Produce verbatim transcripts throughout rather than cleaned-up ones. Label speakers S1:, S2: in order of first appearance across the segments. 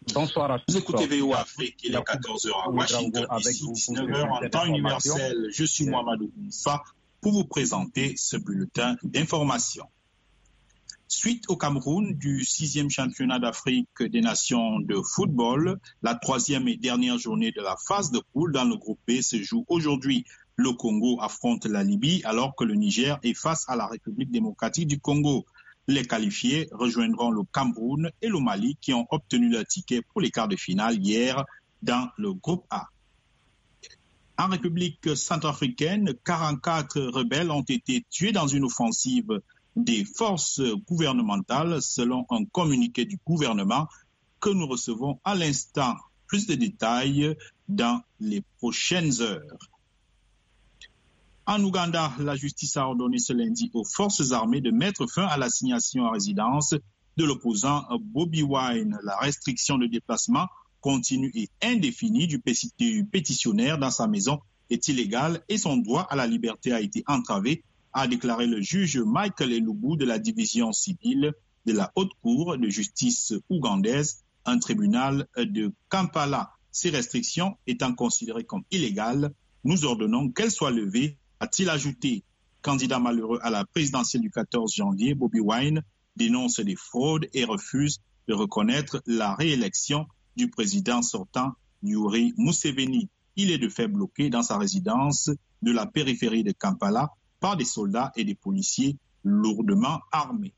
S1: Bonsoir à tous.
S2: Vous écoutez V O Afrique, il est quatorze heures à Washington, ici dix-neuf heures en temps universel. Je suis Mohamedou Oumfa pour vous présenter ce bulletin d'information. Suite au Cameroun du sixième championnat d'Afrique des nations de football, la troisième et dernière journée de la phase de poule dans le groupe B se joue aujourd'hui. Le Congo affronte la Libye alors que le Niger est face à la République démocratique du Congo. Les qualifiés rejoindront le Cameroun et le Mali qui ont obtenu leur ticket pour les quarts de finale hier dans le groupe A. En République centrafricaine, quarante-quatre rebelles ont été tués dans une offensive des forces gouvernementales selon un communiqué du gouvernement que nous recevons à l'instant. Plus de détails dans les prochaines heures. En Ouganda, la justice a ordonné ce lundi aux forces armées de mettre fin à l'assignation à résidence de l'opposant Bobi Wine. La restriction de déplacement continue et indéfinie du pétitionnaire dans sa maison est illégale et son droit à la liberté a été entravé, a déclaré le juge Michael Elubu de la division civile de la Haute Cour de justice ougandaise, un tribunal de Kampala. Ces restrictions étant considérées comme illégales, nous ordonnons qu'elles soient levées, a-t-il ajouté. Candidat malheureux à la présidentielle du quatorze janvier, Bobi Wine dénonce des fraudes et refuse de reconnaître la réélection du président sortant Yoweri Museveni. Il est de fait bloqué dans sa résidence de la périphérie de Kampala par des soldats et des policiers lourdement armés.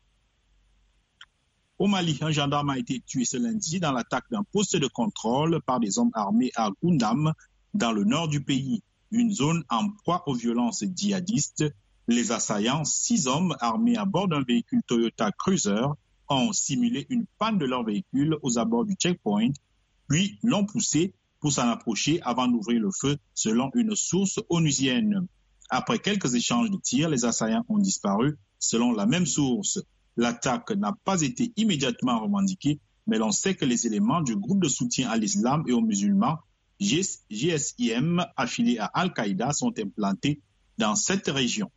S2: Au Mali, un gendarme a été tué ce lundi dans l'attaque d'un poste de contrôle par des hommes armés à Goundam, dans le nord du pays, une zone en proie aux violences djihadistes. Les assaillants, six hommes armés à bord d'un véhicule Toyota Cruiser, ont simulé une panne de leur véhicule aux abords du checkpoint, puis l'ont poussé pour s'en approcher avant d'ouvrir le feu, selon une source onusienne. Après quelques échanges de tirs, les assaillants ont disparu, selon la même source. L'attaque n'a pas été immédiatement revendiquée, mais l'on sait que les éléments du groupe de soutien à l'islam et aux musulmans G S I M affiliés à Al-Qaïda sont implantés dans cette région.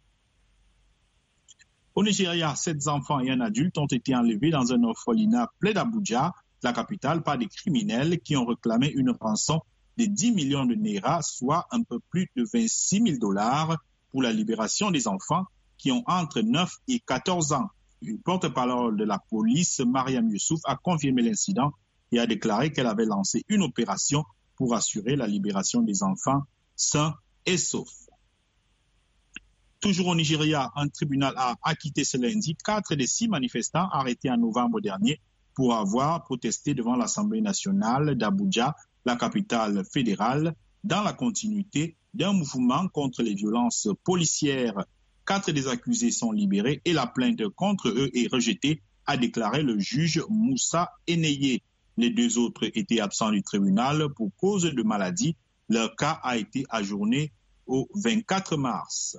S2: Au Nigeria, sept enfants et un adulte ont été enlevés dans un orphelinat près d'Abuja, la capitale, par des criminels qui ont réclamé une rançon de dix millions de naira, soit un peu plus de vingt-six mille dollars, pour la libération des enfants qui ont entre neuf et quatorze ans. Une porte-parole de la police, Mariam Youssouf, a confirmé l'incident et a déclaré qu'elle avait lancé une opération pour assurer la libération des enfants sains et saufs. Toujours au Nigeria, un tribunal a acquitté ce lundi quatre des six manifestants arrêtés en novembre dernier pour avoir protesté devant l'Assemblée nationale d'Abuja, la capitale fédérale, dans la continuité d'un mouvement contre les violences policières. Quatre des accusés sont libérés et la plainte contre eux est rejetée, a déclaré le juge Moussa Eneye. Les deux autres étaient absents du tribunal pour cause de maladie. Leur cas a été ajourné au vingt-quatre mars.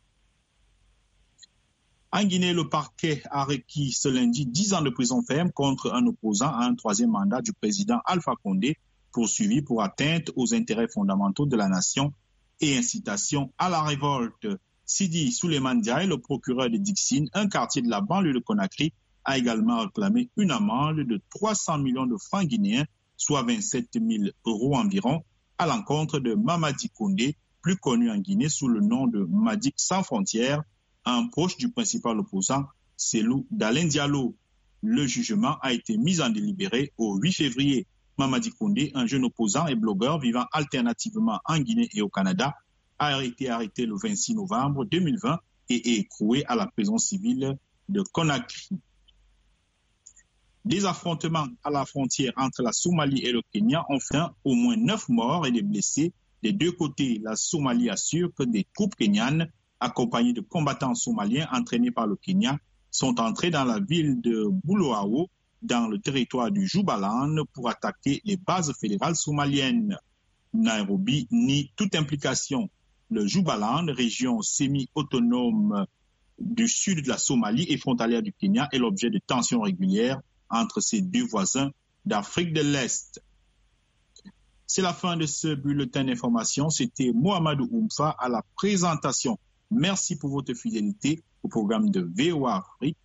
S2: En Guinée, le parquet a requis ce lundi dix ans de prison ferme contre un opposant à un troisième mandat du président Alpha Condé, poursuivi pour atteinte aux intérêts fondamentaux de la nation et incitation à la révolte. Sidi Souleymane Diaye, le procureur de Dixine, un quartier de la banlieue de Conakry, a également réclamé une amende de trois cents millions de francs guinéens, soit vingt-sept mille euros environ, à l'encontre de Mamadi Condé, plus connu en Guinée sous le nom de Madik Sans Frontières, un proche du principal opposant, Cellou Dalein Diallo. Le jugement a été mis en délibéré au huit février. Mamadi Condé, un jeune opposant et blogueur vivant alternativement en Guinée et au Canada, a été arrêté le vingt-six novembre deux mille vingt et est écroué à la prison civile de Conakry. Des affrontements à la frontière entre la Somalie et le Kenya ont fait au moins neuf morts et des blessés des deux côtés. La Somalie assure que des troupes kenyanes, accompagnées de combattants somaliens entraînés par le Kenya, sont entrés dans la ville de Bulawayo, dans le territoire du Jubaland, pour attaquer les bases fédérales somaliennes. Nairobi nie toute implication. Le Jubaland, région semi-autonome du sud de la Somalie et frontalière du Kenya, est l'objet de tensions régulières entre ces deux voisins d'Afrique de l'Est. C'est la fin de ce bulletin d'information. C'était Mohamedou Oumfa à la présentation. Merci pour votre fidélité au programme de V O A Afrique.